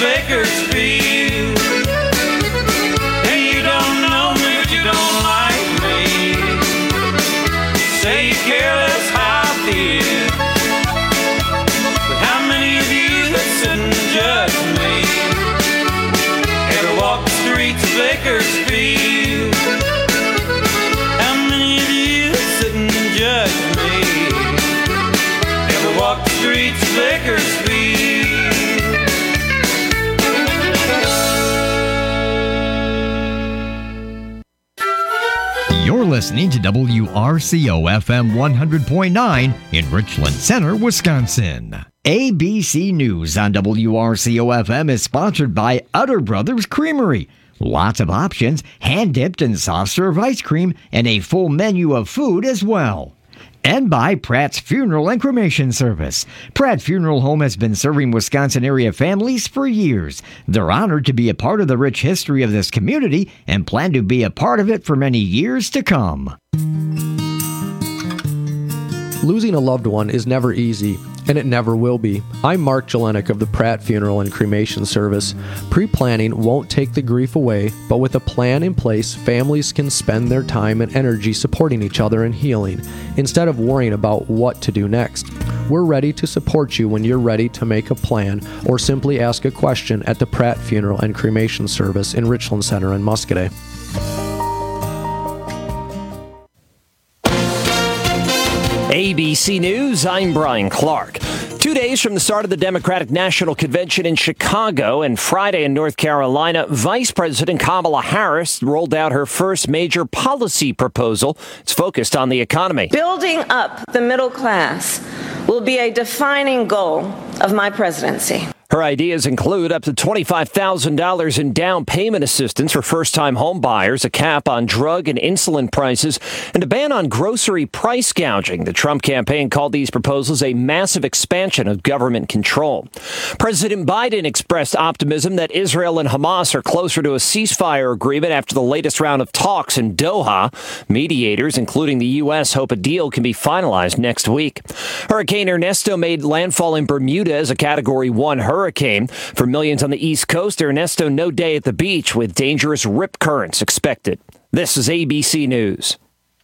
Bakersfield. Hey, you don't know me, but you don't like me. Say you care less how I feel. But how many of you that sit and judge me ever walk the streets of Bakersfield? How many of you that sit and judge me ever walk the streets of Bakersfield? You're listening to WRCO-FM 100.9 in Richland Center, Wisconsin. ABC News on WRCO-FM is sponsored by Utter Brothers Creamery. Lots of options, hand-dipped and soft-serve ice cream, and a full menu of food as well. And by Pratt's Funeral and Cremation Service. Pratt Funeral Home has been serving Wisconsin area families for years. They're honored to be a part of the rich history of this community and plan to be a part of it for many years to come. Losing a loved one is never easy, and it never will be. I'm Mark Jelenik of the Pratt Funeral and Cremation Service. Pre-planning won't take the grief away, but with a plan in place, families can spend their time and energy supporting each other and healing, instead of worrying about what to do next. We're ready to support you when you're ready to make a plan or simply ask a question at the Pratt Funeral and Cremation Service in Richland Center and Muscoda. ABC News, I'm Brian Clark. 2 days from the start of the Democratic National Convention in Chicago and Friday in North Carolina, Vice President Kamala Harris rolled out her first major policy proposal. It's focused on the economy. Building up the middle class will be a defining goal of my presidency. Her ideas include up to $25,000 in down payment assistance for first-time home buyers, a cap on drug and insulin prices, and a ban on grocery price gouging. The Trump campaign called these proposals a massive expansion of government control. President Biden expressed optimism that Israel and Hamas are closer to a ceasefire agreement after the latest round of talks in Doha. Mediators, including the U.S., hope a deal can be finalized next week. Hurricane Ernesto made landfall in Bermuda as a Category 1 hurricane. For millions on the East Coast, Ernesto no day at the beach with dangerous rip currents expected. This is ABC News.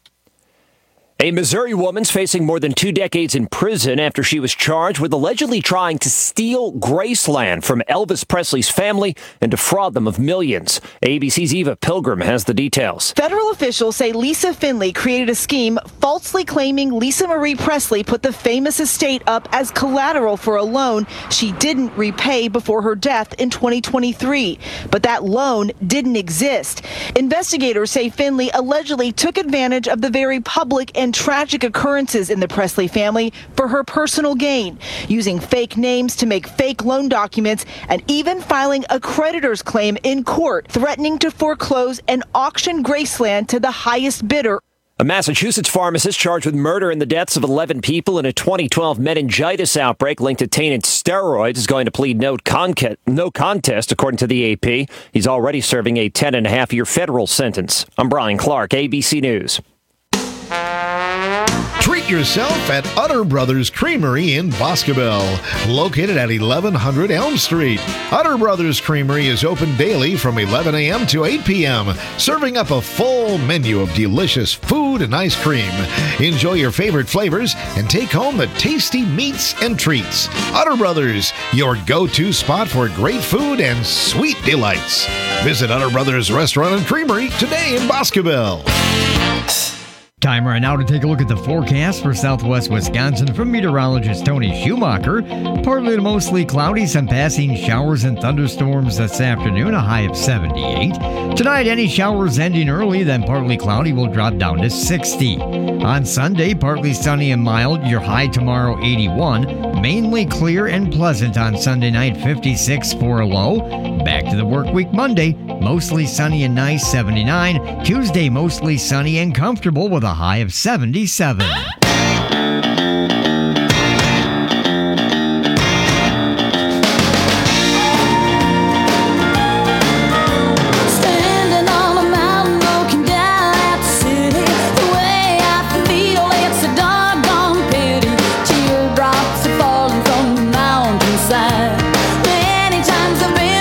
A Missouri woman's facing more than 2 decades in prison after she was charged with allegedly trying to steal Graceland from Elvis Presley's family and defraud them of millions. ABC's Eva Pilgrim has the details. Federal officials say Lisa Finley created a scheme falsely claiming Lisa Marie Presley put the famous estate up as collateral for a loan she didn't repay before her death in 2023. But that loan didn't exist. Investigators say Finley allegedly took advantage of the very public and tragic occurrences in the Presley family for her personal gain, using fake names to make fake loan documents and even filing a creditor's claim in court, threatening to foreclose and auction Graceland to the highest bidder. A Massachusetts pharmacist charged with murder in the deaths of 11 people in a 2012 meningitis outbreak linked to tainted steroids is going to plead no contest, according to the AP. He's already serving a 10.5-year federal sentence. I'm Brian Clark, ABC News. Treat yourself at Utter Brothers Creamery in Boscobel, located at 1100 Elm Street. Utter Brothers Creamery is open daily from 11 a.m. to 8 p.m., serving up a full menu of delicious food and ice cream. Enjoy your favorite flavors and take home the tasty meats and treats. Utter Brothers, your go-to spot for great food and sweet delights. Visit Utter Brothers Restaurant and Creamery today in Boscobel. Time right now to take a look at the forecast for southwest Wisconsin from meteorologist Tony Schumacher. Partly to mostly cloudy, some passing showers and thunderstorms this afternoon, a high of 78. Tonight, any showers ending early, then partly cloudy will drop down to 60. On Sunday, partly sunny and mild, your high tomorrow 81. Mainly clear and pleasant on Sunday night, 56 for a low. Back to the work week Monday, mostly sunny and nice, 79. Tuesday, mostly sunny and comfortable with a high of 77. Many times I've been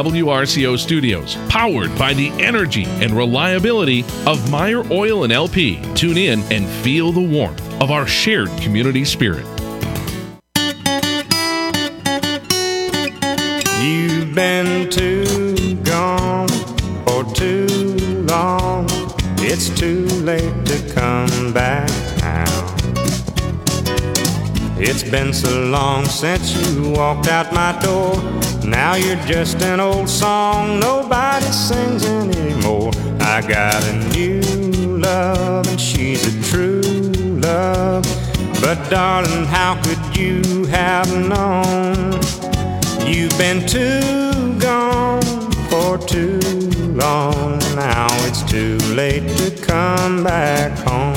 WRCO studios, powered by the energy and reliability of Meyer Oil and LP. Tune in and feel the warmth of our shared community spirit. You've been too gone for too long. It's too late to come back now. It's been so long since you walked out my door. Now you're just an old song nobody sings anymore. I got a new love and she's a true love. But darling, how could you have known? You've been too gone for too long. Now it's too late to come back home.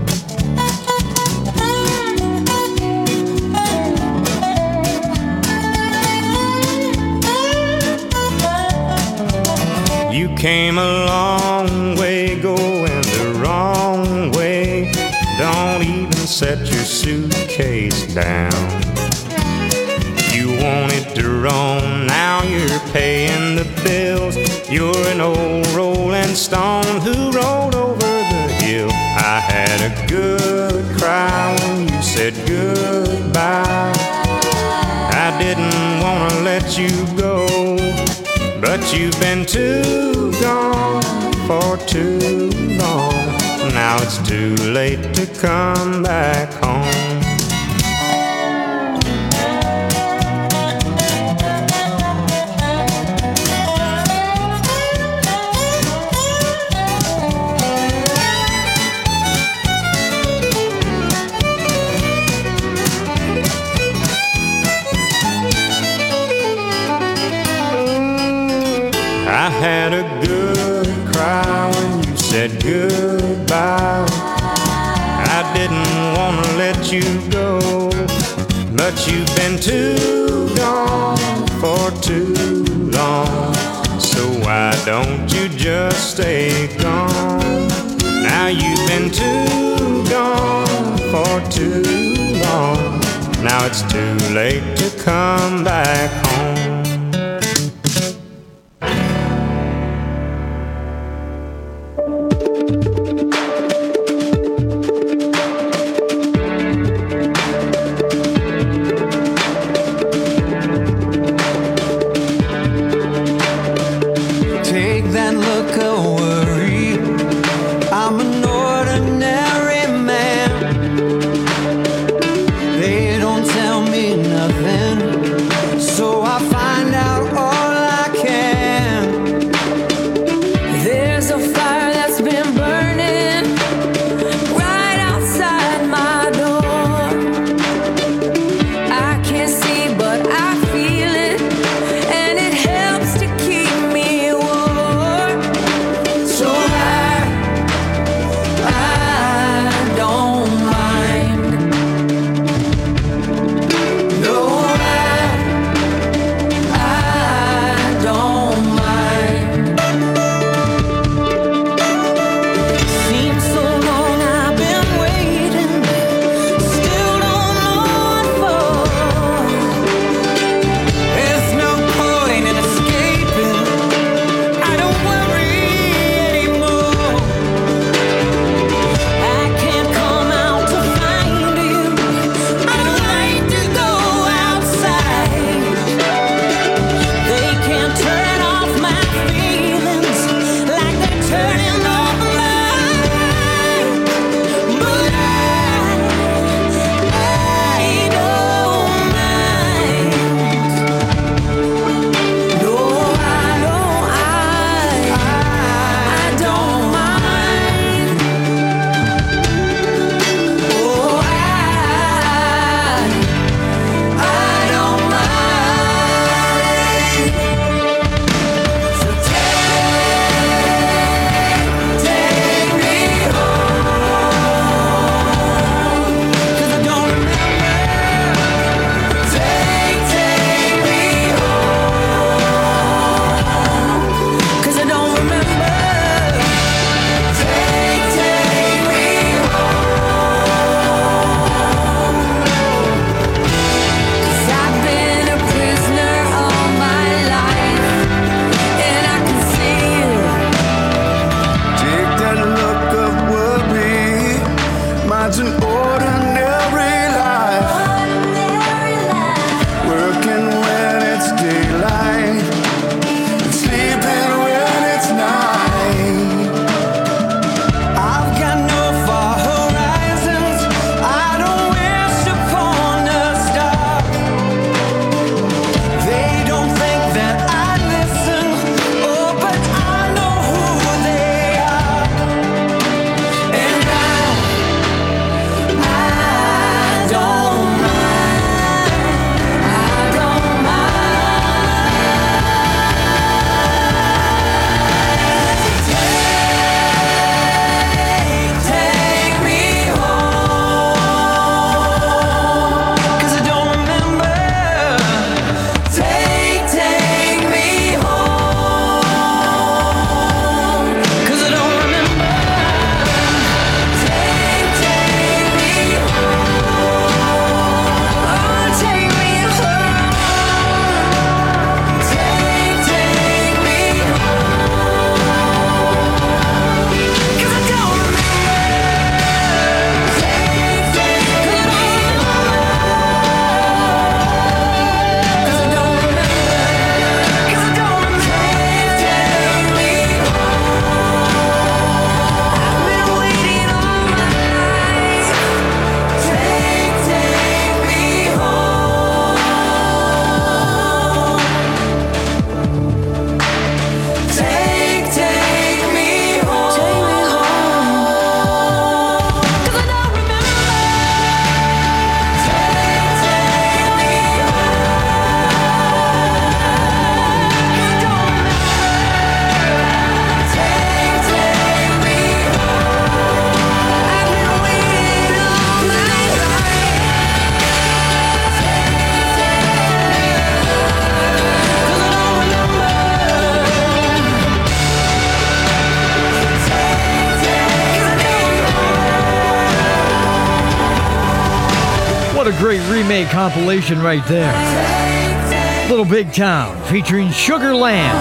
You came a long way going the wrong way. Don't even set your suitcase down. You wanted to roam, now you're paying the bills. You're an old rolling stone who rolled over the hill. I had a good cry when you said goodbye. I didn't want to let you go, but you've been too gone for too long. Now it's too late to come back home. I had a good cry when you said goodbye. I didn't want to let you go, but you've been too gone for too long. So why don't you just stay gone? Now you've been too gone for too long. Now it's too late to come back home. What a great remake compilation right there. Little Big Town featuring Sugar Land.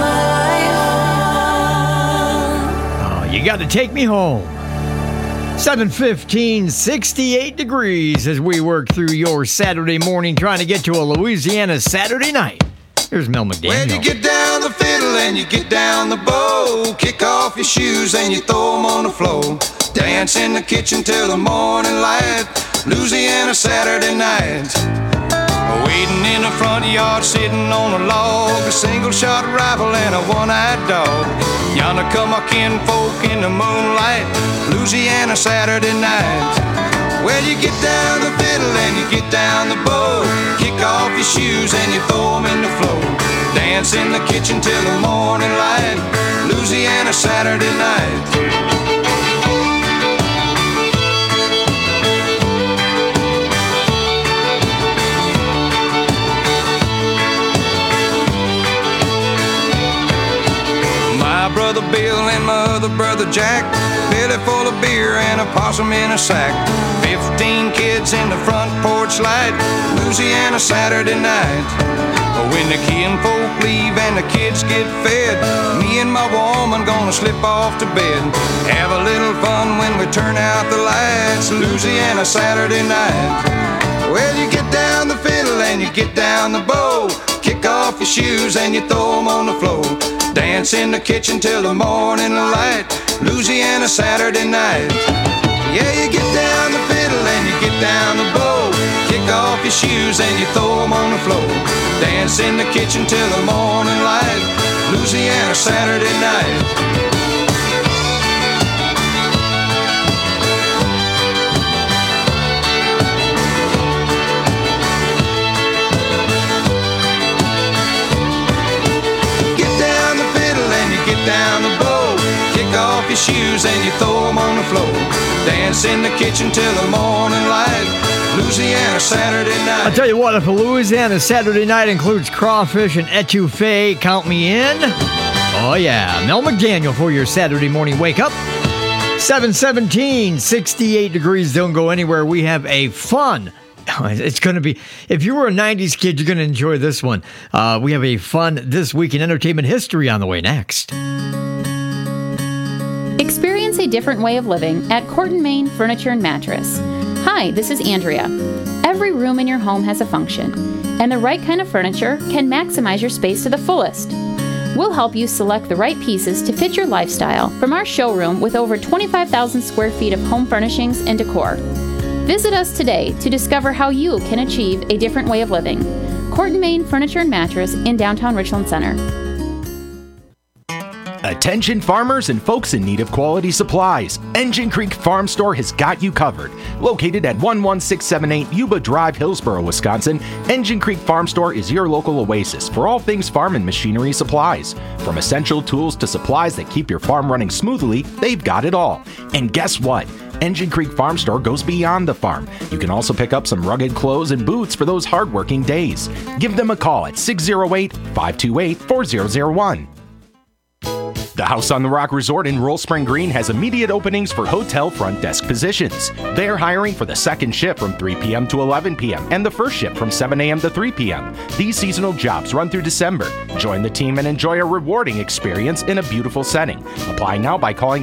Oh, you got to take me home. 7:15, 68 degrees as we work through your Saturday morning trying to get to a Louisiana Saturday night. Here's Mel McDaniel. When you get down the fiddle and you get down the bow, kick off your shoes and you throw them on the floor. Dance in the kitchen till the morning light, Louisiana Saturday night. Waiting in the front yard, sitting on a log, a single-shot rifle and a one-eyed dog. Yonder come our kinfolk in the moonlight, Louisiana Saturday night. Well, you get down the fiddle and you get down the bow, kick off your shoes and you throw them in the floor. Dance in the kitchen till the morning light, Louisiana Saturday night. Brother Bill and my other brother Jack, belly full of beer and a possum in a sack. 15 kids in the front porch light, Louisiana Saturday night. When the kinfolk leave and the kids get fed, me and my woman gonna slip off to bed. Have a little fun when we turn out the lights, Louisiana Saturday night. Well, you get down the fiddle and you get down the bow, kick off your shoes and you throw them on the floor. Dance in the kitchen till the morning light, Louisiana Saturday night. Yeah, you get down the fiddle and you get down the bow, kick off your shoes and you throw them on the floor. Dance in the kitchen till the morning light, Louisiana Saturday night. Down the bow, kick off your shoes and you throw them on the floor. Dance in the kitchen till the morning light, Louisiana Saturday night. I'll tell you what, if a Louisiana Saturday night includes crawfish and etouffee, count me in. Oh yeah, Mel McDaniel for your Saturday morning wake up. 7:17, 68 degrees, don't go anywhere. We have a fun, it's going to be, if you were a 90s kid, you're going to enjoy this one. We have a fun This Week in Entertainment History on the way next. Experience a different way of living at Court & Main Furniture and Mattress. Hi, this is Andrea. Every room in your home has a function, and the right kind of furniture can maximize your space to the fullest. We'll help you select the right pieces to fit your lifestyle from our showroom with over 25,000 square feet of home furnishings and decor. Visit us today to discover how you can achieve a different way of living. Court & Main Furniture and Mattress in downtown Richland Center. Attention farmers and folks in need of quality supplies. Engine Creek Farm Store has got you covered. Located at 11678 Yuba Drive, Hillsboro, Wisconsin, Engine Creek Farm Store is your local oasis for all things farm and machinery supplies. From essential tools to supplies that keep your farm running smoothly, they've got it all. And guess what? Engine Creek Farm Store goes beyond the farm. You can also pick up some rugged clothes and boots for those hardworking days. Give them a call at 608-528-4001. The House on the Rock Resort in Roll Spring Green has immediate openings for hotel front desk positions. They're hiring for the second shift from 3 p.m. to 11 p.m. and the first shift from 7 a.m. to 3 p.m. These seasonal jobs run through December. Join the team and enjoy a rewarding experience in a beautiful setting. Apply now by calling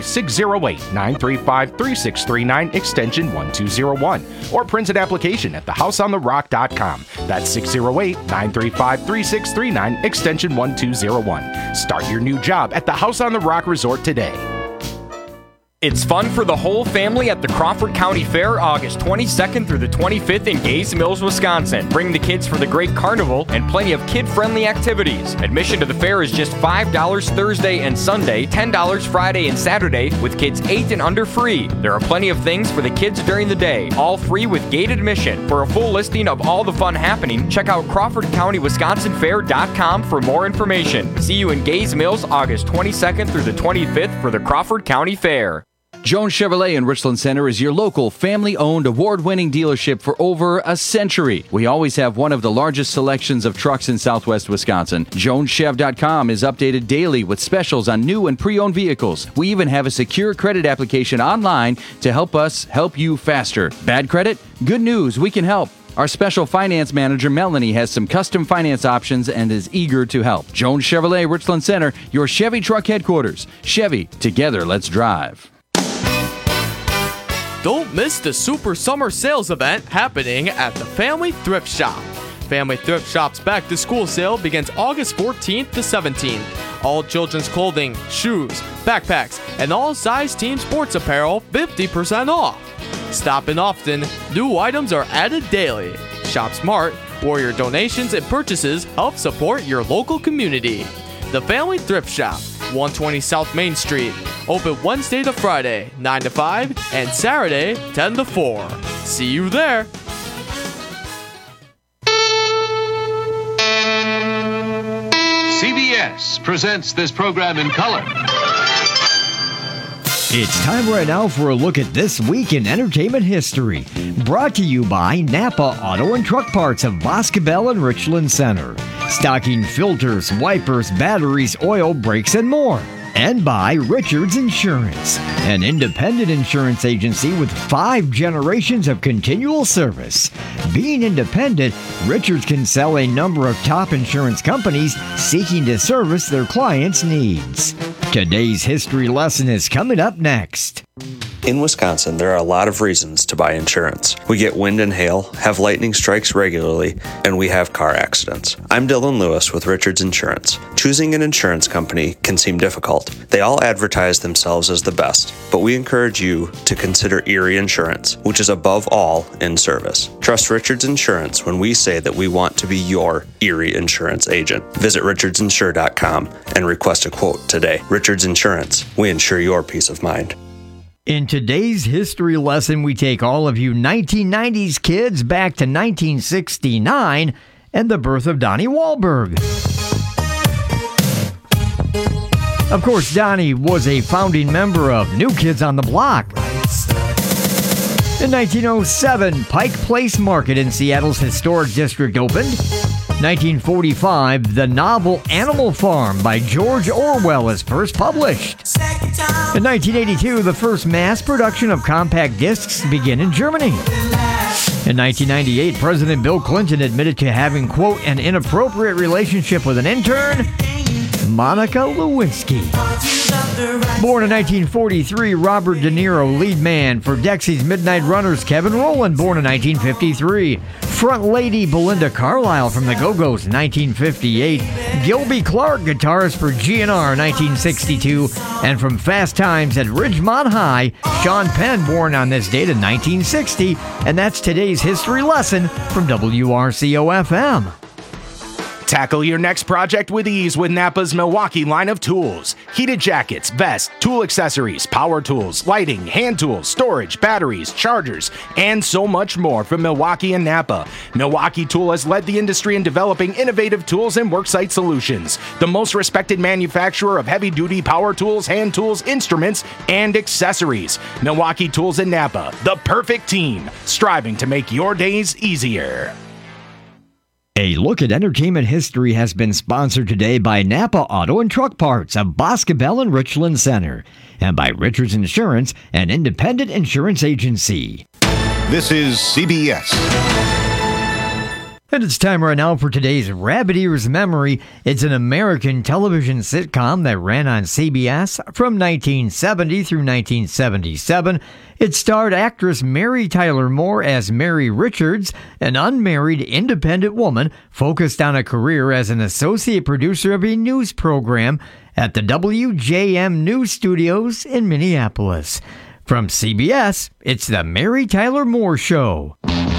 608-935-3639 extension 1201 or print an application at thehouseontherock.com. That's 608-935-3639 extension 1201. Start your new job at the House on the Rock Resort today. It's fun for the whole family at the Crawford County Fair, August 22nd through the 25th in Gays Mills, Wisconsin. Bring the kids for the great carnival and plenty of kid-friendly activities. Admission to the fair is just $5 Thursday and Sunday, $10 Friday and Saturday, with kids 8 and under free. There are plenty of things for the kids during the day, all free with gated admission. For a full listing of all the fun happening, check out CrawfordCountyWisconsinFair.com for more information. See you in Gays Mills, August 22nd through the 25th for the Crawford County Fair. Jones Chevrolet in Richland Center is your local family-owned, award-winning dealership for over a century. We always have one of the largest selections of trucks in southwest Wisconsin. JonesChev.com is updated daily with specials on new and pre-owned vehicles. We even have a secure credit application online to help us help you faster. Bad credit? Good news, we can help. Our special finance manager, Melanie, has some custom finance options and is eager to help. Jones Chevrolet, Richland Center, your Chevy truck headquarters. Chevy, together, let's drive. Don't miss the Super Summer Sales event happening at the Family Thrift Shop. Family Thrift Shop's Back to School sale begins August 14th to 17th. All children's clothing, shoes, backpacks, and all size team sports apparel 50% off. Stop in often, new items are added daily. Shop smart, or your donations and purchases help support your local community. The Family Thrift Shop, 120 South Main Street. Open Wednesday to Friday, 9 to 5, and Saturday, 10 to 4. See you there. CBS presents this program in color. It's time right now for a look at This Week in Entertainment History. Brought to you by Napa Auto and Truck Parts of Boscobel and Richland Center. Stocking filters, wipers, batteries, oil, brakes, and more. And by Richards Insurance, an independent insurance agency with 5 generations of continual service. Being independent, Richards can sell a number of top insurance companies seeking to service their clients' needs. Today's history lesson is coming up next. In Wisconsin, there are a lot of reasons to buy insurance. We get wind and hail, have lightning strikes regularly, and we have car accidents. I'm Dylan Lewis with Richards Insurance. Choosing an insurance company can seem difficult. They all advertise themselves as the best, but we encourage you to consider Erie Insurance, which is above all in service. Trust Richards Insurance when we say that we want to be your Erie Insurance agent. Visit richardsinsure.com and request a quote today. Richards Insurance, we insure your peace of mind. In today's history lesson, we take all of you 1990s kids back to 1969 and the birth of Donnie Wahlberg. Of course, Donnie was a founding member of New Kids on the Block. In 1907, Pike Place Market in Seattle's historic district opened. 1945, the novel Animal Farm by George Orwell is first published. In 1982, the first mass production of compact discs began in Germany. In 1998, President Bill Clinton admitted to having, quote, an inappropriate relationship with an intern, Monica Lewinsky. Born in 1943, Robert De Niro, lead man for Dexy's Midnight Runners. Kevin Rowland, born in 1953. Front lady Belinda Carlisle from the Go-Go's, 1958. Gilby Clarke, guitarist for GNR, 1962. And from Fast Times at Ridgemont High, Sean Penn, born on this date in 1960. And that's today's history lesson from WRCO-FM. Tackle your next project with ease with Napa's Milwaukee line of tools. Heated jackets, vests, tool accessories, power tools, lighting, hand tools, storage, batteries, chargers, and so much more from Milwaukee and Napa. Milwaukee Tool has led the industry in developing innovative tools and worksite solutions. The most respected manufacturer of heavy-duty power tools, hand tools, instruments, and accessories. Milwaukee Tools and Napa, the perfect team, striving to make your days easier. A look at entertainment history has been sponsored today by Napa Auto and Truck Parts of Boscobel and Richland Center, and by Richards Insurance, an independent insurance agency. This is CBS. And it's time right now for today's Rabbit Ears Memory. It's an American television sitcom that ran on CBS from 1970 through 1977. It starred actress Mary Tyler Moore as Mary Richards, an unmarried independent woman focused on a career as an associate producer of a news program at the WJM News Studios in Minneapolis. From CBS, it's the Mary Tyler Moore Show.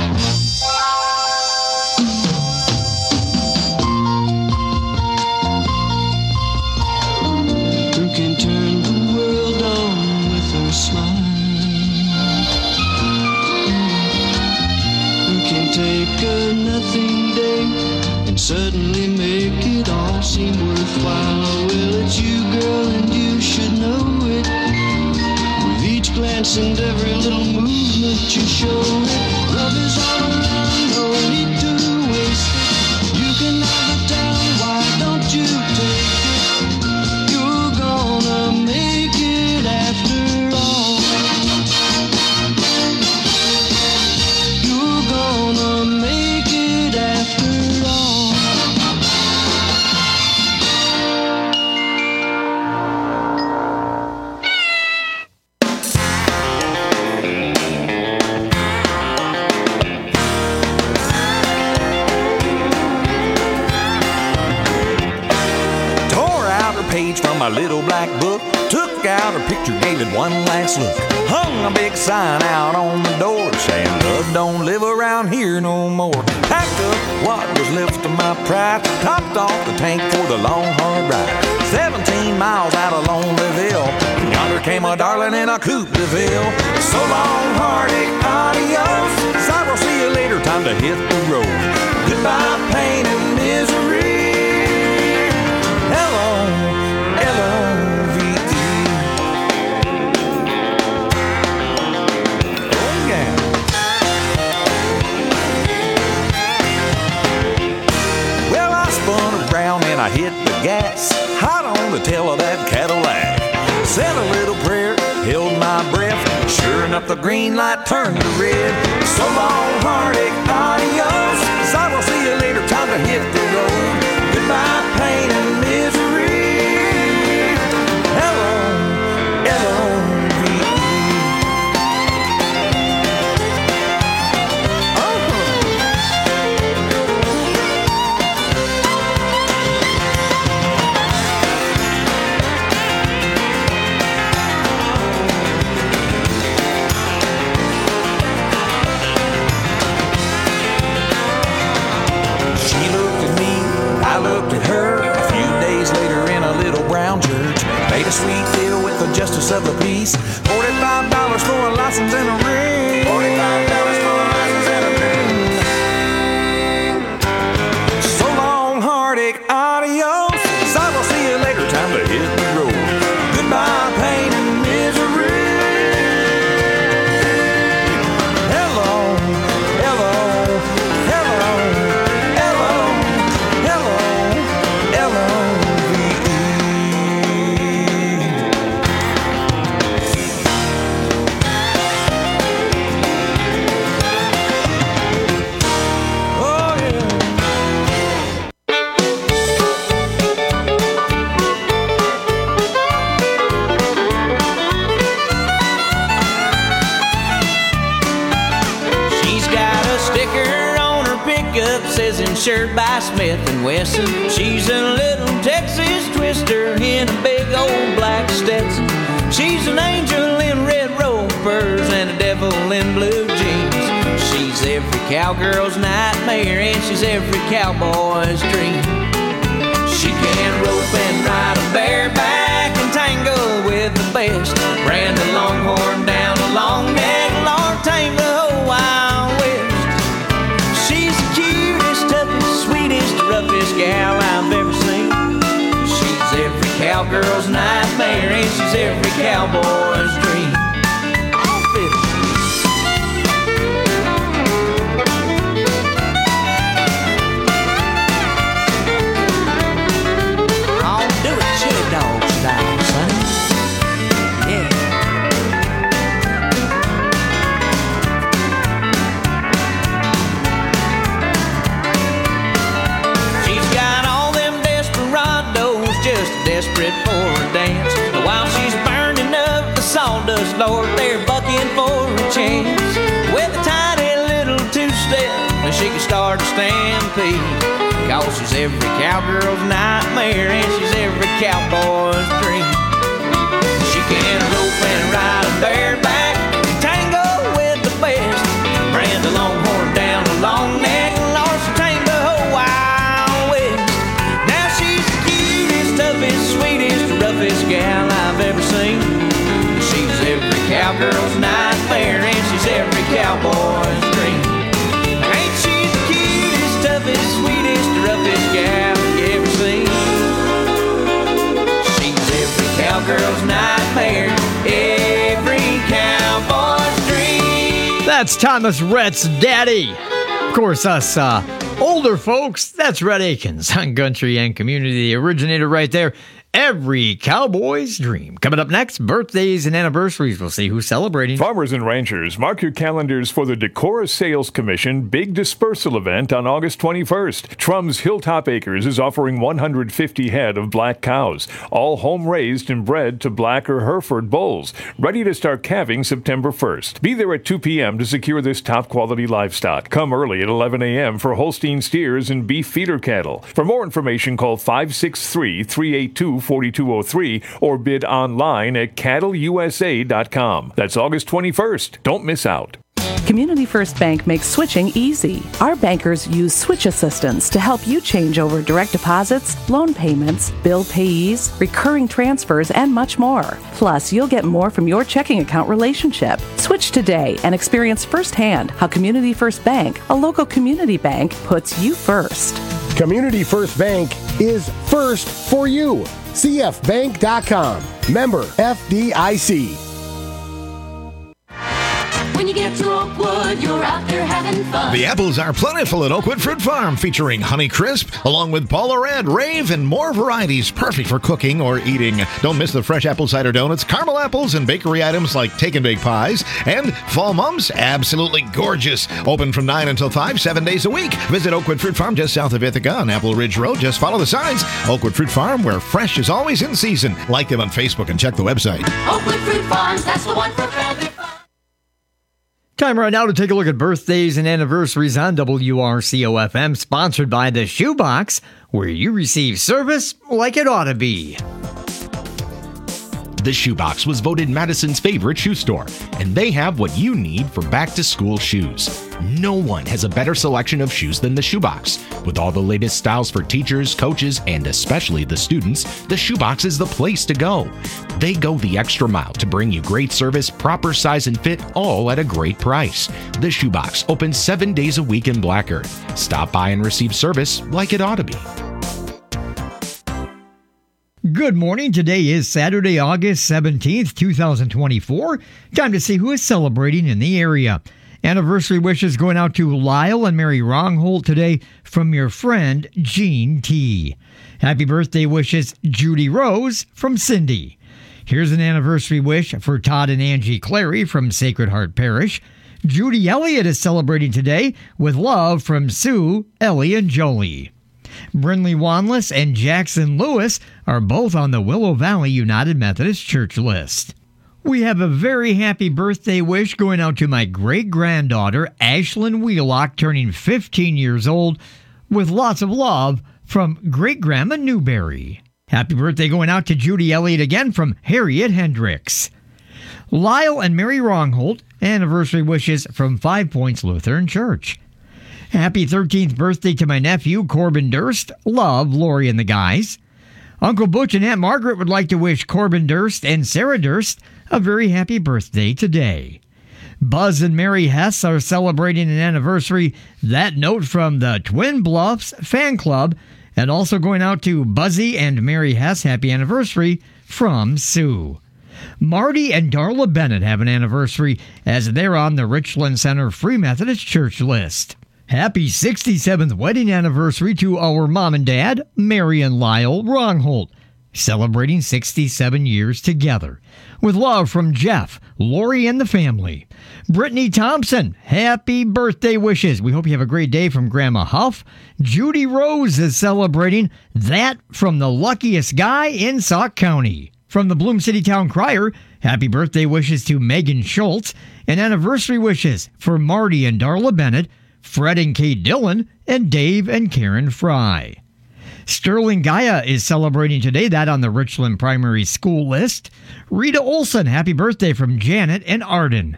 Suddenly make it all seem worthwhile. Well, it's you, girl, and you should know it. With each glance and every little movement you show it. Love is all around, no need to waste it. You can have it down, why don't you take it? You're gonna make it after all. You're gonna make old black book, took out her picture, gave it one last look. Hung a big sign out on the door saying, love don't live around here no more. Packed up what was left of my pride, topped off the tank for the long hard ride. 17 miles out of Lonelyville, yonder came a darling in a coupe de ville. So long, heartache, adios, I will see you later, time to hit the road. Goodbye, pain and misery. Hello, L-O-V-E. Oh, yeah. Well, I spun around and I hit the gas, hot on the tail of that Cadillac. Said a little prayer, held my breath. Sure enough, the green light turned to red. So long, heartache, adios, I will see you later, time to hit the road. Goodbye, pain and misery. Hello, L-O-V-E. I looked at her a few days later in a little brown church. Made a sweet deal with the justice of the peace. $45 for a license and a ring. $45 for a license and a ring. So long, heartache, adios, I will see you later, time to hit the road. Goodbye, pain and misery. Hello, hello, hello. Says insured by Smith & Wesson. She's a little Texas twister in a big old black Stetson. She's an angel in red ropers and a devil in blue jeans. She's every cowgirl's nightmare and she's every cowboy's dream. She can rope and ride a bareback and tangle with the best. Brand a longhorn down a long neck, Lord, tame the whole Wild West. She's the cutest, toughest, sweetest, roughest gal I've ever seen. She's every cowgirl's nightmare and she's every cowboy's dream. I'll do it chili dog style, sonny. Yeah. Desperate for a dance. While she's burning up the sawdust, Lord, they're bucking for a chance. With a tiny little two-step, she can start a stampede. Cause she's every cowgirl's nightmare and she's every cowboy's dream. She can rope and ride a bareback, tango with the best. Brand a longhorn down a long neck, Lord, she tamed the whole Wild West. Now she's the cutest, toughest, sweetest, roughest gal I've ever seen. She's every cowgirl's nightmare and she's every cowboy's dream. Ain't she the cutest, toughest, sweetest, roughest gal you ever seen? She's every cowgirl's nightmare, every cowboy's dream. That's Thomas Rhett's daddy. Of course, us older folks, that's Rhett Akins on Country and Community, the originator right there. Every cowboy's dream. Coming up next, birthdays and anniversaries. We'll see who's celebrating. Farmers and ranchers, mark your calendars for the Decorah Sales Commission Big Dispersal event on August 21st. Trum's Hilltop Acres is offering 150 head of black cows, all home-raised and bred to black or Hereford bulls, ready to start calving September 1st. Be there at 2 p.m. to secure this top-quality livestock. Come early at 11 a.m. for Holstein steers and beef feeder cattle. For more information, call 563-382-4200. 4203 or bid online at cattleusa.com. That's August 21st. Don't miss out. Community First Bank makes switching easy. Our bankers use switch assistance to help you change over direct deposits, loan payments, bill payees, recurring transfers, and much more. Plus, you'll get more from your checking account relationship. Switch today and experience firsthand how Community First Bank, a local community bank, puts you first. Community First Bank is first for you. CFBank.com. Member FDIC. When you get to Oakwood, you're out there having fun. The apples are plentiful at Oakwood Fruit Farm, featuring Honey Crisp, along with Paula Red, Rave, and more varieties perfect for cooking or eating. Don't miss the fresh apple cider donuts, caramel apples, and bakery items like take and bake pies. And Fall Mums, absolutely gorgeous. Open from 9 until 5, 7 days a week. Visit Oakwood Fruit Farm just south of Ithaca on Apple Ridge Road. Just follow the signs. Oakwood Fruit Farm, where fresh is always in season. Like them on Facebook and check the website. Oakwood Fruit Farms, that's the one for family fun. Time right now to take a look at birthdays and anniversaries on WRCO-FM, sponsored by The Shoebox, where you receive service like it ought to be. The Shoebox was voted Madison's favorite shoe store, and they have what you need for back-to-school shoes. No one has a better selection of shoes than The Shoebox. With all the latest styles for teachers, coaches, and especially the students, The Shoebox is the place to go. They go the extra mile to bring you great service, proper size and fit, all at a great price. The Shoebox opens 7 days a week in Black Earth. Stop by and receive service like it ought to be. Good morning. Today is Saturday, August 17th, 2024. Time to see who is celebrating in the area. Anniversary wishes going out to Lyle and Mary Rongholt today from your friend Jean T. Happy birthday wishes, Judy Rose from Cindy. Here's an anniversary wish for Todd and Angie Clary from Sacred Heart Parish. Judy Elliott is celebrating today with love from Sue, Ellie, and Jolie. Brinley Wanless and Jackson Lewis are both on the Willow Valley United Methodist Church list. We have a very happy birthday wish going out to my great-granddaughter, Ashlyn Wheelock, turning 15 years old, with lots of love from great-grandma Newberry. Happy birthday going out to Judy Elliott again from Harriet Hendricks. Lyle and Mary Rongholt, anniversary wishes from 5 Points Lutheran Church. Happy 13th birthday to my nephew, Corbin Durst. Love, Lori and the guys. Uncle Butch and Aunt Margaret would like to wish Corbin Durst and Sarah Durst a very happy birthday today. Buzz and Mary Hess are celebrating an anniversary. That note from the Twin Bluffs Fan Club, and also going out to Buzzy and Mary Hess. Happy anniversary from Sue. Marty and Darla Bennett have an anniversary as they're on the Richland Center Free Methodist Church list. Happy 67th wedding anniversary to our mom and dad, Mary and Lyle Rongholt, celebrating 67 years together. With love from Jeff, Lori, and the family. Brittany Thompson, happy birthday wishes. We hope you have a great day from Grandma Huff. Judy Rose is celebrating that from the luckiest guy in Sauk County. From the Bloom City Town Crier, happy birthday wishes to Megan Schultz, and anniversary wishes for Marty and Darla Bennett, Fred and Kate Dillon, and Dave and Karen Fry. Sterling Gaia is celebrating today, that on the Richland Primary School list. Rita Olson, happy birthday from Janet and Arden.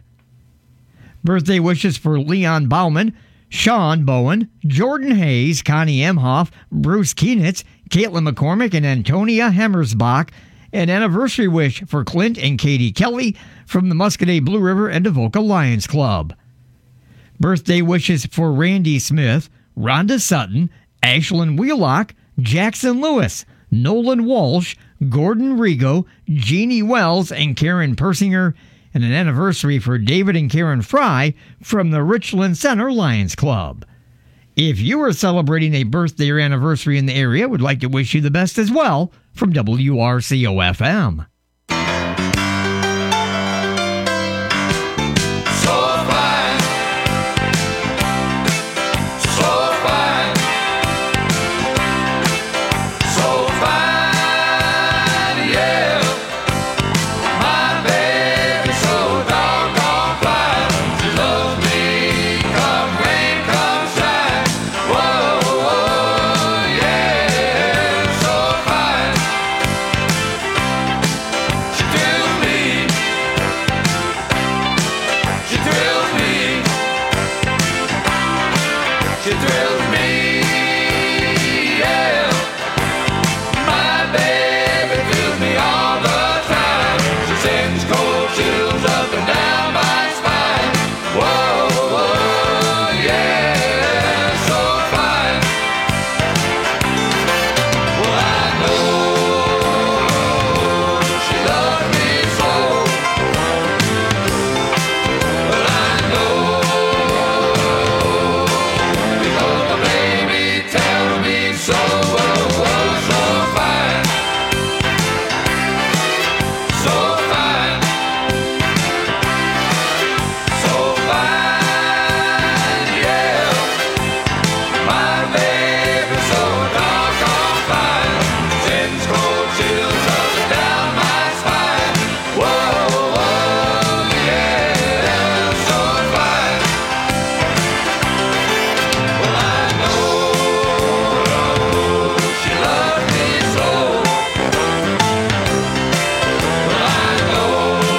Birthday wishes for Leon Bauman, Sean Bowen, Jordan Hayes, Connie Emhoff, Bruce Kienitz, Caitlin McCormick, and Antonia Hemmersbach. An anniversary wish for Clint and Katie Kelly from the Muscadet Blue River and Avoca Lions Club. Birthday wishes for Randy Smith, Rhonda Sutton, Ashlyn Wheelock, Jackson Lewis, Nolan Walsh, Gordon Rigo, Jeannie Wells, and Karen Persinger, and an anniversary for David and Karen Fry from the Richland Center Lions Club. If you are celebrating a birthday or anniversary in the area, would like to wish you the best as well from WRCO-FM. Sends cold chills up and down my spine. Whoa, whoa, yeah, so fine. Well, I know she loved me so. Well, I know because my baby tells me so. Whoa, whoa, so fine. So fine. So fine, yeah. My baby so doggone fine. Sends cold chills up and down my spine. Whoa, whoa, yeah, so fine. Well, I know she loved me so. Well, I know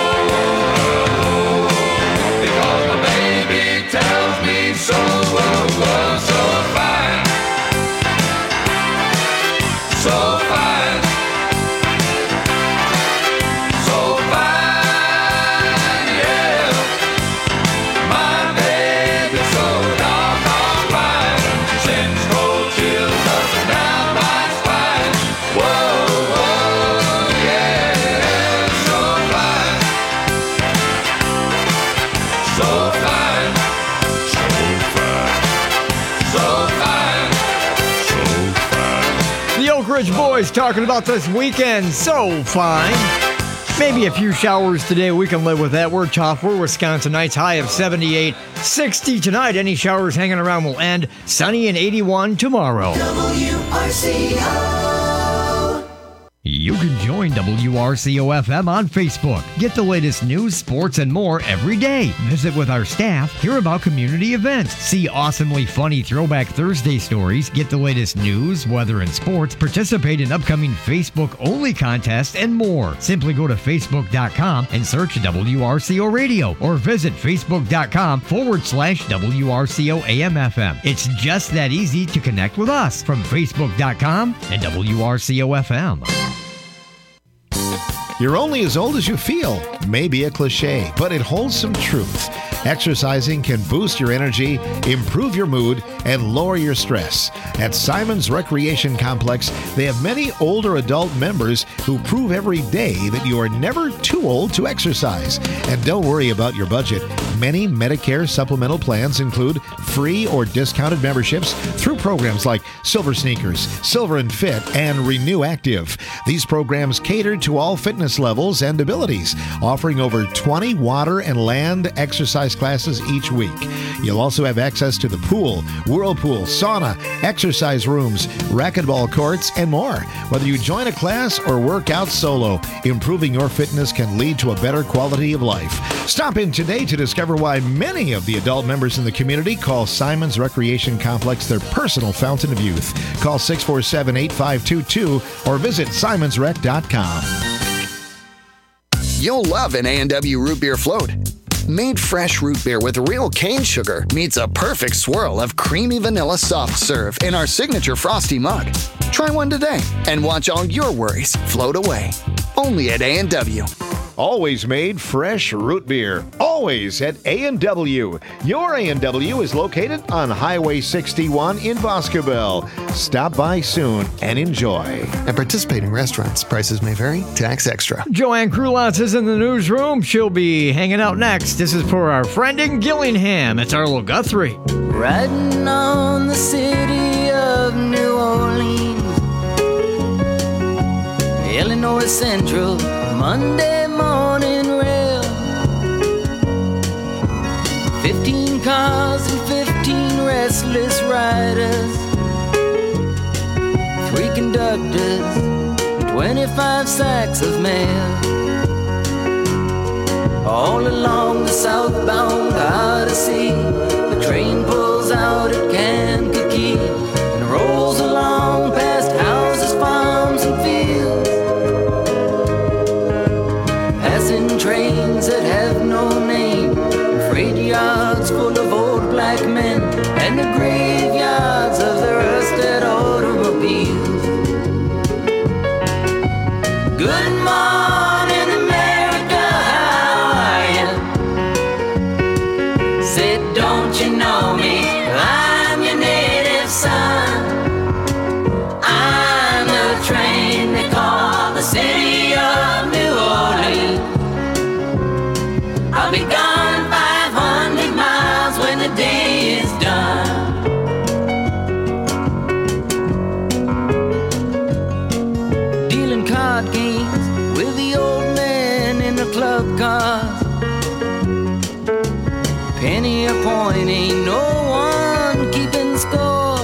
because my baby tells me so. Whoa, whoa, so fine. So fine. So fine, yeah. My baby so doggone fine. She sends cold chills up and down my spine. Whoa, whoa, yeah, so fine. So fine. So fine. So fine. So fine. The Oak Ridge Boys talking about this weekend. So fine. Maybe a few showers today. We can live with that. We're tough. We're Wisconsinites. High of 78. 60 tonight. Any showers hanging around will end. Sunny and 81 tomorrow. You can join WRCO-FM on Facebook. Get the latest news, sports, and more every day. Visit with our staff. Hear about community events. See awesomely funny Throwback Thursday stories. Get the latest news, weather, and sports. Participate in upcoming Facebook-only contests and more. Simply go to Facebook.com and search WRCO Radio or visit Facebook.com/WRCO-AM-FM. It's just that easy to connect with us from Facebook.com and WRCO-FM. You're only as old as you feel. Maybe a cliche, but it holds some truth. Exercising can boost your energy, improve your mood, and lower your stress. At Simon's Recreation Complex, they have many older adult members who prove every day that you are never too old to exercise. And don't worry about your budget. Many Medicare supplemental plans include free or discounted memberships through programs like Silver Sneakers, Silver and Fit, and Renew Active. These programs cater to all fitness levels and abilities, offering over 20 water and land exercise classes each week. You'll also have access to the pool, whirlpool, sauna, exercise rooms, racquetball courts, and more. Whether you join a class or work out solo, improving your fitness can lead to a better quality of life. Stop in today to discover why many of the adult members in the community call Simon's Recreation Complex their personal fountain of youth. Call 647-8522 or visit simonsrec.com. You'll love an A&W root beer float. Made fresh root beer with real cane sugar meets a perfect swirl of creamy vanilla soft serve in our signature frosty mug. Try one today and watch all your worries float away. Only at A&W. Always made fresh root beer. Always at A&W. Your A&W is located on Highway 61 in Boscobel. Stop by soon and enjoy. At participating restaurants, prices may vary. Tax extra. Joanne Krulotz is in the newsroom. She'll be hanging out next. This is for our friend in Gillingham. It's Arlo Guthrie. Riding on the city of New Orleans, Illinois Central, Monday morning rail. 15 cars and 15 restless riders, 3 conductors, 25 sacks of mail. All along the southbound Odyssey, the train pulls out at Kankakee and rolls along past houses, farms, and fields, passing trains that have no name, freight yards full of old black men, and the graveyards of the rusted automobiles. Good morning, America. cars. Penny a point, ain't no one keeping score.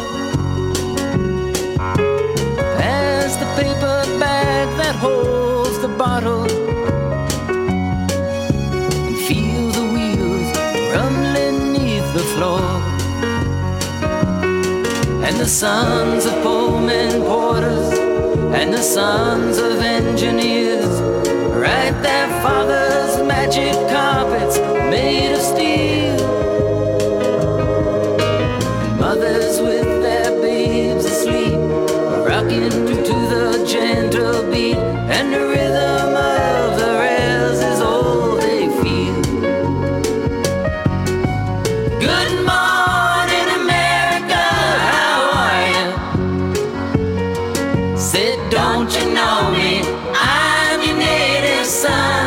Pass the paper bag that holds the bottle, and feel the wheels rumbling neath the floor. And the sons of Pullman porters and the sons of engineers ride their father's magic carpets made of steel. And mothers with their babes asleep rocking to the gentle beat, and the rhythm of the rails is all they feel. Good morning, America, how are you? Said, don't you know me? I'm your native son.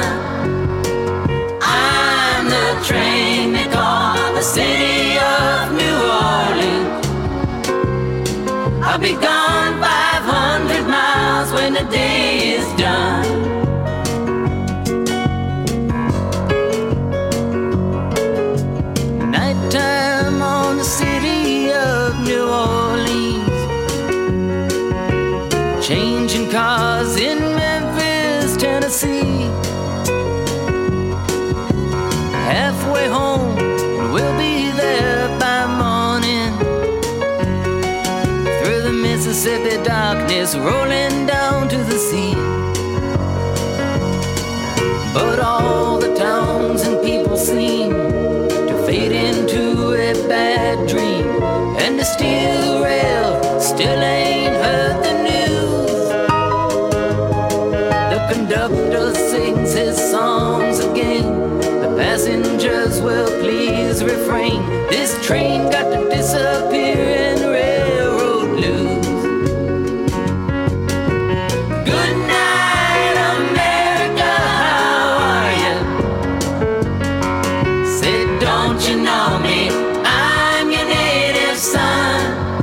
I'm the train they call the city of New Orleans. I'll be gone 500 miles when the day is done. Nighttime on the city of New Orleans, changing cars in Memphis, Tennessee. Halfway home, and we'll be there by morning. Through the Mississippi darkness, rolling down to the sea. But all the towns and people seem to fade into a bad dream, and the steel rail still ain't heard the news. The conductor sings his songs again, the passengers will please refrain. This train got to disappear in railroad blues. Good night, America, how are you? Said, don't you know me? I'm your native son.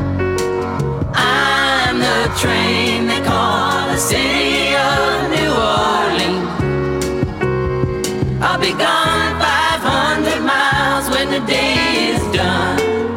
I'm the train they call the city of New Orleans. I'll be gone 500 miles when the day is done.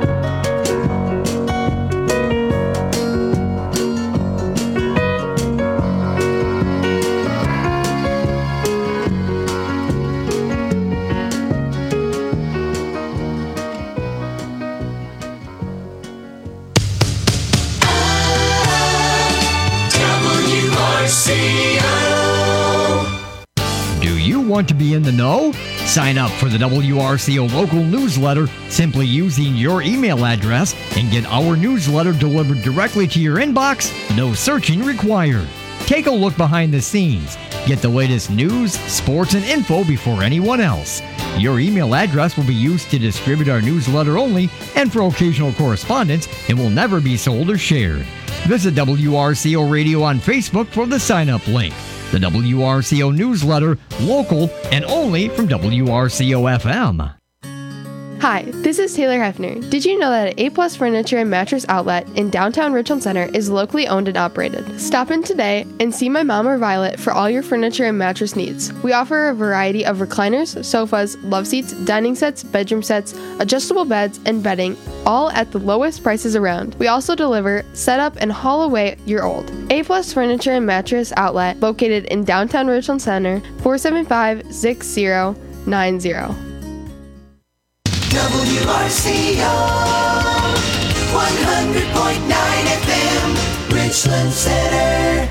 Do you want to be in the know? Sign up for the WRCO local newsletter simply using your email address and get our newsletter delivered directly to your inbox. No searching required. Take a look behind the scenes. Get the latest news, sports, and info before anyone else. Your email address will be used to distribute our newsletter only and for occasional correspondence and will never be sold or shared. Visit WRCO Radio on Facebook for the sign-up link. The WRCO newsletter, local and only from WRCO FM. Hi, this is Taylor Hefner. Did you know that A Plus Furniture and Mattress Outlet in downtown Richland Center is locally owned and operated? Stop in today and see my mom or Violet for all your furniture and mattress needs. We offer a variety of recliners, sofas, love seats, dining sets, bedroom sets, adjustable beds, and bedding, all at the lowest prices around. We also deliver, set up, and haul away your old. A Plus Furniture and Mattress Outlet, located in downtown Richland Center, 475-6090. WRCO 100.9 FM, Richland Center.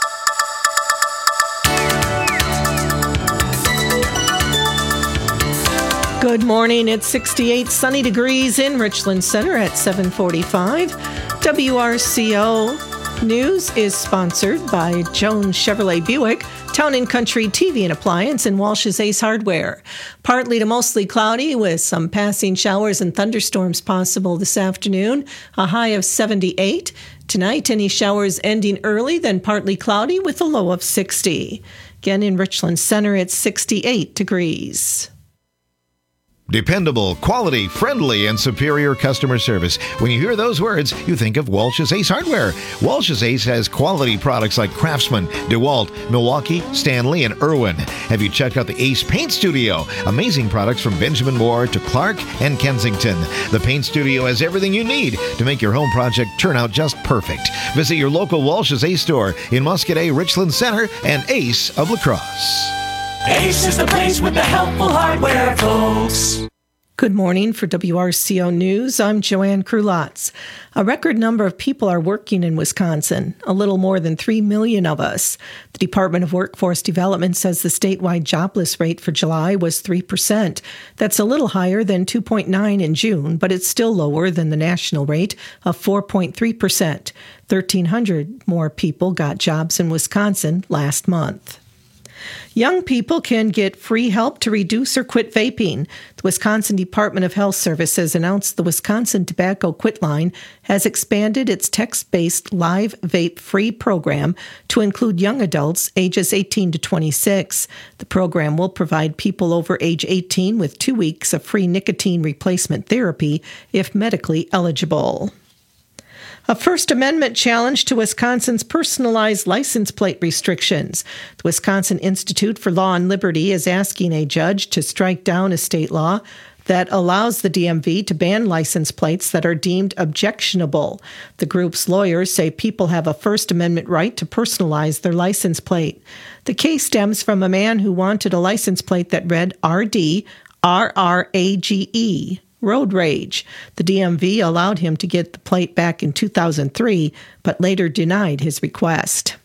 Good morning. It's 68 sunny degrees in Richland Center at 7:45. WRCO News is sponsored by Jones Chevrolet Buick, Town and Country TV and Appliance, and Walsh's Ace Hardware. Partly to mostly cloudy with some passing showers and thunderstorms possible this afternoon, a high of 78. Tonight, any showers ending early, then partly cloudy with a low of 60. Again, in Richland Center, it's 68 degrees. Dependable, quality, friendly, and superior customer service. When you hear those words, you think of Walsh's Ace Hardware. Walsh's Ace has quality products like Craftsman, DeWalt, Milwaukee, Stanley, and Irwin. Have you checked out the Ace Paint Studio? Amazing products from Benjamin Moore to Clark and Kensington. The Paint Studio has everything you need to make your home project turn out just perfect. Visit your local Walsh's Ace store in Muscadet, Richland Center, and Ace of La Crosse. Ace is the place with the helpful hardware, folks. Good morning for WRCO News. I'm Joanne Krulotz. A record number of people are working in Wisconsin, a little more than 3 million of us. The Department of Workforce Development says the statewide jobless rate for July was 3%. That's a little higher than 2.9 in June, but it's still lower than the national rate of 4.3%. 1,300 more people got jobs in Wisconsin last month. Young people can get free help to reduce or quit vaping. The Wisconsin Department of Health Services announced the Wisconsin Tobacco Quit Line has expanded its text-based live vape-free program to include young adults ages 18 to 26. The program will provide people over age 18 with 2 weeks of free nicotine replacement therapy if medically eligible. A First Amendment challenge to Wisconsin's personalized license plate restrictions. The Wisconsin Institute for Law and Liberty is asking a judge to strike down a state law that allows the DMV to ban license plates that are deemed objectionable. The group's lawyers say people have a First Amendment right to personalize their license plate. The case stems from a man who wanted a license plate that read RD RRAGE. Road rage. The DMV allowed him to get the plate back in 2003, but later denied his request.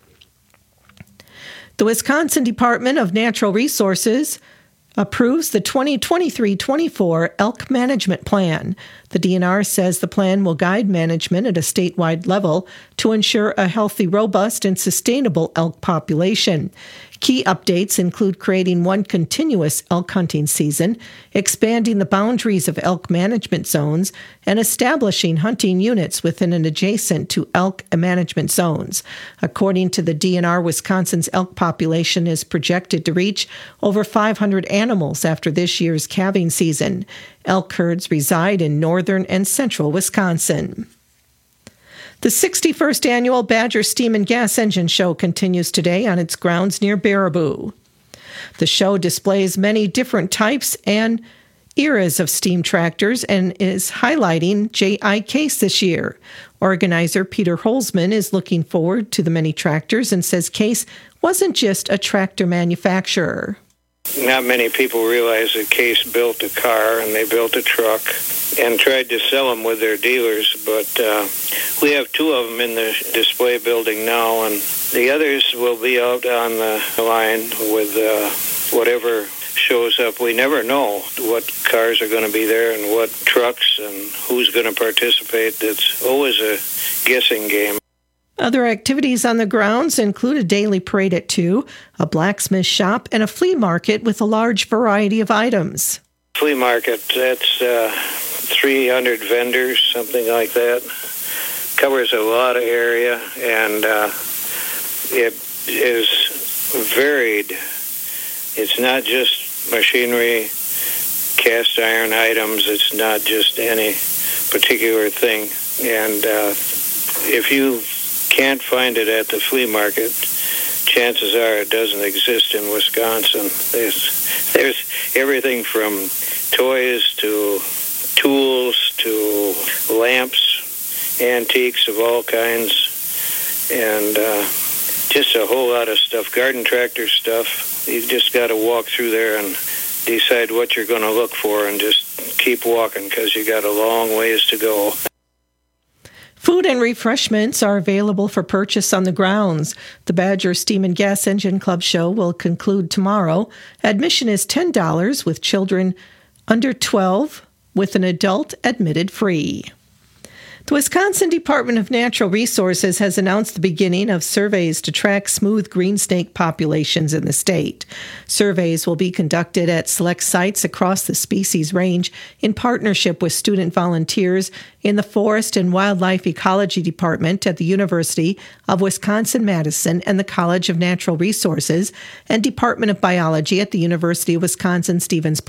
The Wisconsin Department of Natural Resources approves the 2023-24 elk management plan. The DNR says the plan will guide management at a statewide level to ensure a healthy, robust, and sustainable elk population. Key updates include creating one continuous elk hunting season, expanding the boundaries of elk management zones, and establishing hunting units within and adjacent to elk management zones. According to the DNR, Wisconsin's elk population is projected to reach over 500 animals after this year's calving season. Elk herds reside in northern and central Wisconsin. The 61st Annual Badger Steam and Gas Engine Show continues today on its grounds near Baraboo. The show displays many different types and eras of steam tractors and is highlighting J.I. Case this year. Organizer Peter Holzman is looking forward to the many tractors and says Case wasn't just a tractor manufacturer. Not many people realize that Case built a car and they built a truck and tried to sell them with their dealers, but we have 2 of them in the display building now, and the others will be out on the line with whatever shows up. We never know what cars are going to be there and what trucks and who's going to participate. It's always a guessing game. Other activities on the grounds include a daily parade at 2, a blacksmith shop, and a flea market with a large variety of items. Flea market, that's 300 vendors, something like that. Covers a lot of area, and it is varied. It's not just machinery, cast iron items. It's not just any particular thing. And if you can't find it at the flea market, chances are it doesn't exist in Wisconsin. There's everything from toys to tools to lamps, antiques of all kinds, and just a whole lot of stuff, garden tractor stuff. You just got to walk through there and decide what you're going to look for and just keep walking because you got a long ways to go. Food and refreshments are available for purchase on the grounds. The Badger Steam and Gas Engine Club show will conclude tomorrow. Admission is $10 with children under 12, with an adult admitted free. The Wisconsin Department of Natural Resources has announced the beginning of surveys to track smooth green snake populations in the state. Surveys will be conducted at select sites across the species range in partnership with student volunteers in the Forest and Wildlife Ecology Department at the University of Wisconsin-Madison and the College of Natural Resources and Department of Biology at the University of Wisconsin-Stevens Point.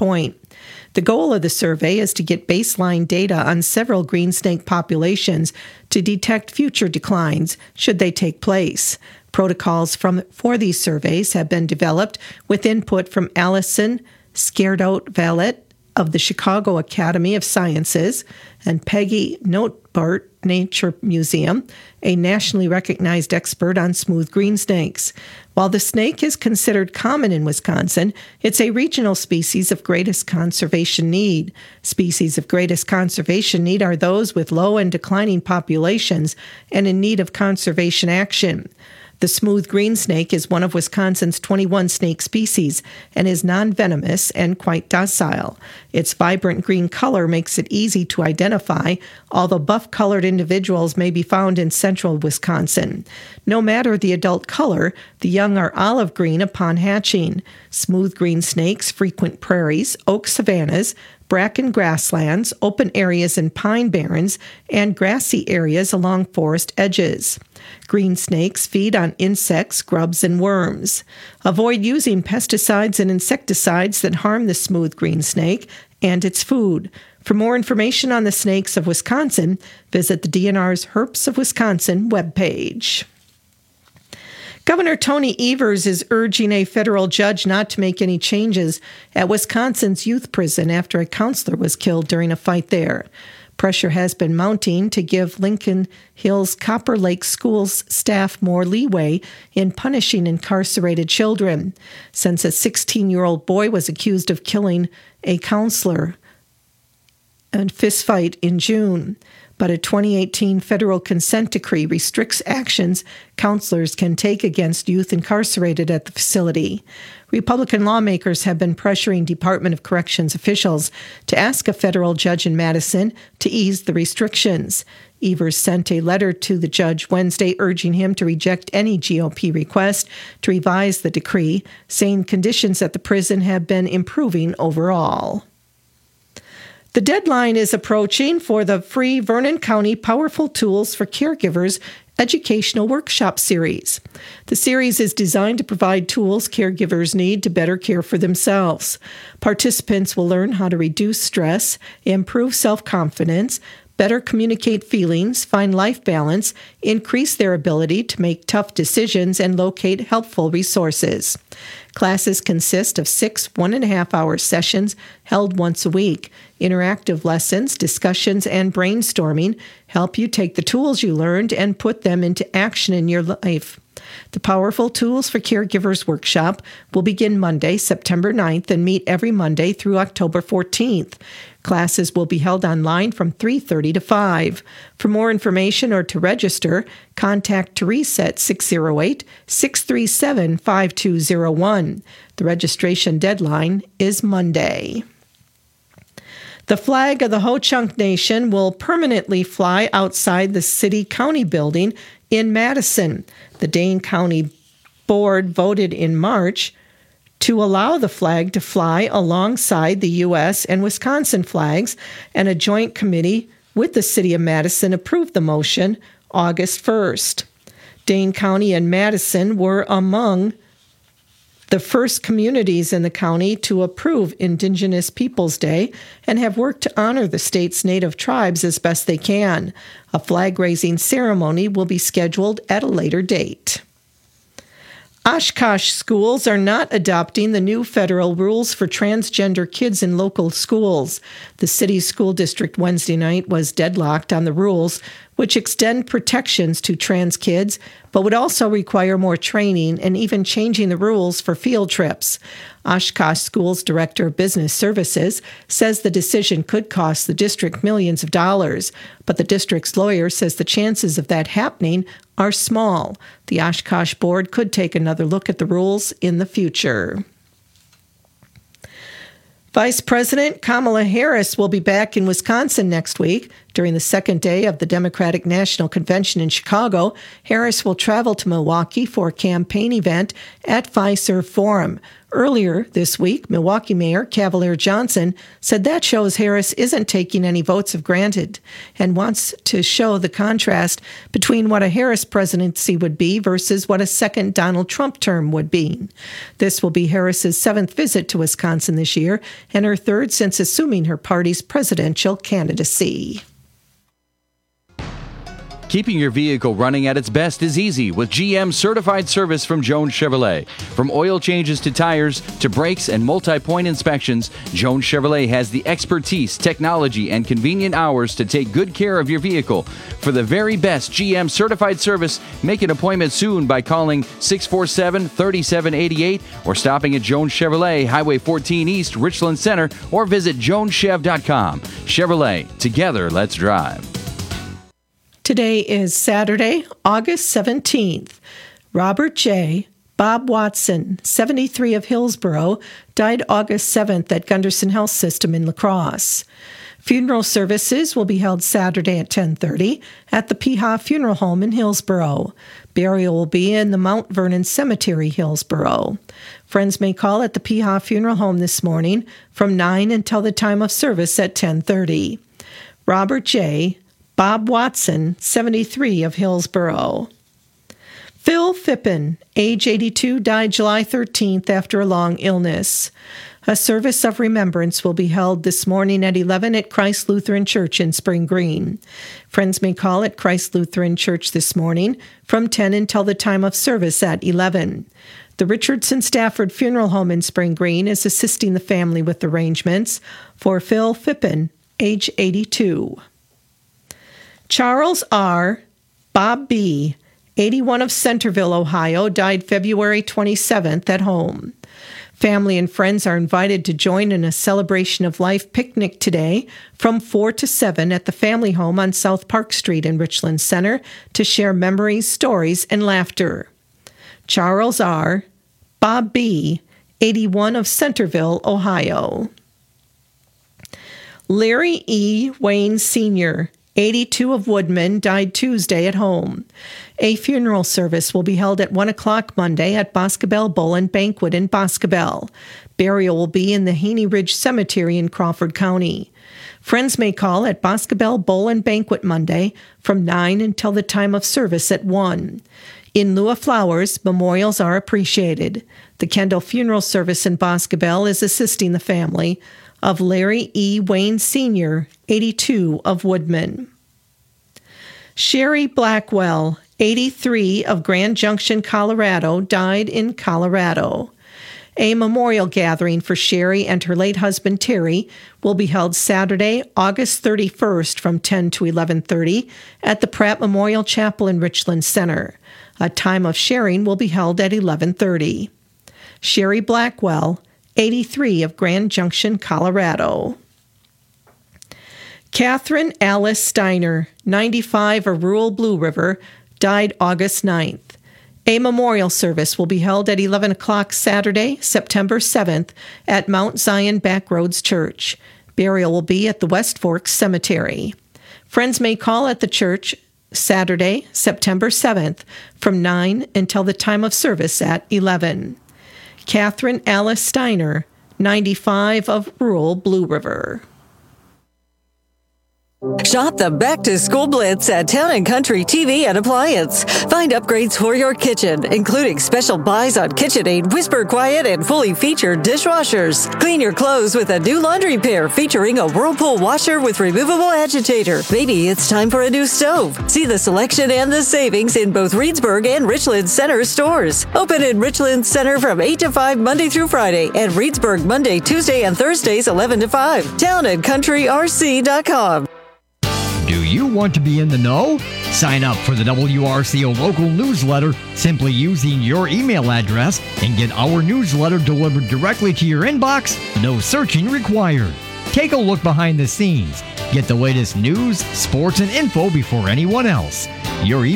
The goal of the survey is to get baseline data on several green snake populations to detect future declines should they take place. Protocols for these surveys have been developed with input from Allison Scairdout-Valette of the Chicago Academy of Sciences and Peggy Notebart Nature Museum, a nationally recognized expert on smooth green snakes. While the snake is considered common in Wisconsin, it's a regional species of greatest conservation need. Species of greatest conservation need are those with low and declining populations and in need of conservation action. The smooth green snake is one of Wisconsin's 21 snake species and is non-venomous and quite docile. Its vibrant green color makes it easy to identify, although buff-colored individuals may be found in central Wisconsin. No matter the adult color, the young are olive green upon hatching. Smooth green snakes frequent prairies, oak savannas, bracken grasslands, open areas in pine barrens, and grassy areas along forest edges. Green snakes feed on insects, grubs, and worms. Avoid using pesticides and insecticides that harm the smooth green snake and its food. For more information on the snakes of Wisconsin, visit the DNR's Herps of Wisconsin webpage. Governor Tony Evers is urging a federal judge not to make any changes at Wisconsin's youth prison after a counselor was killed during a fight there. Pressure has been mounting to give Lincoln Hills Copper Lake Schools staff more leeway in punishing incarcerated children, since a 16-year-old boy was accused of killing a counselor in a fistfight in June. But a 2018 federal consent decree restricts actions counselors can take against youth incarcerated at the facility. Republican lawmakers have been pressuring Department of Corrections officials to ask a federal judge in Madison to ease the restrictions. Evers sent a letter to the judge Wednesday urging him to reject any GOP request to revise the decree, saying conditions at the prison have been improving overall. The deadline is approaching for the free Vernon County Powerful Tools for Caregivers educational workshop series. The series is designed to provide tools caregivers need to better care for themselves. Participants will learn how to reduce stress, improve self-confidence, better communicate feelings, find life balance, increase their ability to make tough decisions, and locate helpful resources. Classes consist of 6 1.5-hour sessions held once a week. Interactive lessons, discussions, and brainstorming help you take the tools you learned and put them into action in your life. The Powerful Tools for Caregivers workshop will begin Monday, September 9th, and meet every Monday through October 14th. Classes will be held online from 3:30 to 5. For more information or to register, contact Teresa at 608-637-5201. The registration deadline is Monday. The flag of the Ho-Chunk Nation will permanently fly outside the city-county building in Madison. The Dane County Board voted in March to allow the flag to fly alongside the U.S. and Wisconsin flags, and a joint committee with the City of Madison approved the motion August 1st. Dane County and Madison were among the first communities in the county to approve Indigenous Peoples Day and have worked to honor the state's native tribes as best they can. A flag-raising ceremony will be scheduled at a later date. Oshkosh schools are not adopting the new federal rules for transgender kids in local schools. The city's school district Wednesday night was deadlocked on the rules, which extend protections to trans kids, but would also require more training and even changing the rules for field trips. Oshkosh Schools Director of Business Services says the decision could cost the district millions of dollars, but the district's lawyer says the chances of that happening are small. The Oshkosh Board could take another look at the rules in the future. Vice President Kamala Harris will be back in Wisconsin next week During the second day of the Democratic National Convention in Chicago, Harris will travel to Milwaukee for a campaign event at Fiserv Forum. Earlier this week, Milwaukee Mayor Cavalier Johnson said that shows Harris isn't taking any votes for granted and wants to show the contrast between what a Harris presidency would be versus what a second Donald Trump term would be. This will be Harris's 7th visit to Wisconsin this year and her 3rd since assuming her party's presidential candidacy. Keeping your vehicle running at its best is easy with GM Certified Service from Jones Chevrolet. From oil changes to tires to brakes and multi-point inspections, Jones Chevrolet has the expertise, technology, and convenient hours to take good care of your vehicle. For the very best GM Certified Service, make an appointment soon by calling 647-3788 or stopping at Jones Chevrolet, Highway 14 East, Richland Center, or visit joneschev.com. Chevrolet, together let's drive. Today is Saturday, August 17th. Robert J. Bob Watson, 73 of Hillsborough, died August 7th at Gunderson Health System in La Crosse. Funeral services will be held Saturday at 10:30 at the Peha Funeral Home in Hillsborough. Burial will be in the Mount Vernon Cemetery, Hillsborough. Friends may call at the Peha Funeral Home this morning from 9 until the time of service at 10:30. Robert J. Bob Watson, 73 of Hillsborough. Phil Phippen, age 82, died July 13th after a long illness. A service of remembrance will be held this morning at 11 at Christ Lutheran Church in Spring Green. Friends may call at Christ Lutheran Church this morning from 10 until the time of service at 11. The Richardson Stafford Funeral Home in Spring Green is assisting the family with arrangements for Phil Phippen, age 82. Charles R. Bob B., 81 of Centerville, Ohio, died February 27th at home. Family and friends are invited to join in a celebration of life picnic today from 4 to 7 at the family home on South Park Street in Richland Center to share memories, stories, and laughter. Charles R. Bob B., 81 of Centerville, Ohio. Larry E. Wayne Sr., 82 of Woodman, died Tuesday at home. A funeral service will be held at 1 o'clock Monday at Boscobel Bowl and Banquet in Boscobel. Burial will be in the Haney Ridge Cemetery in Crawford County. Friends may call at Boscobel Bowl and Banquet Monday from 9 until the time of service at 1. In lieu of flowers, memorials are appreciated. The Kendall Funeral Service in Boscobel is assisting the family of Larry E. Wayne Sr., 82 of Woodman. Sherry Blackwell, 83 of Grand Junction, Colorado, died in Colorado. A memorial gathering for Sherry and her late husband Terry will be held Saturday, August 31st from 10 to 11:30 at the Pratt Memorial Chapel in Richland Center. A time of sharing will be held at 11:30. Sherry Blackwell, 83 of Grand Junction, Colorado. Catherine Alice Steiner, 95 of rural Blue River, died August 9th. A memorial service will be held at 11 o'clock Saturday, September 7th, at Mount Zion Backroads Church. Burial will be at the West Forks Cemetery. Friends may call at the church Saturday, September 7th, from 9 until the time of service at 11. Catherine Alice Steiner, 95 of rural Blue River. Shop the Back to School Blitz at Town & Country TV and Appliance. Find upgrades for your kitchen, including special buys on KitchenAid, Whisper Quiet, and fully featured dishwashers. Clean your clothes with a new laundry pair featuring a Whirlpool washer with removable agitator. Maybe it's time for a new stove. See the selection and the savings in both Reedsburg and Richland Center stores. Open in Richland Center from 8 to 5 Monday through Friday, and Reedsburg Monday, Tuesday, and Thursdays 11 to 5. TownandCountryRC.com. Do you want to be in the know? Sign up for the WRCO local newsletter simply using your email address and get our newsletter delivered directly to your inbox. No searching required. Take a look behind the scenes. Get the latest news, sports, and info before anyone else. Your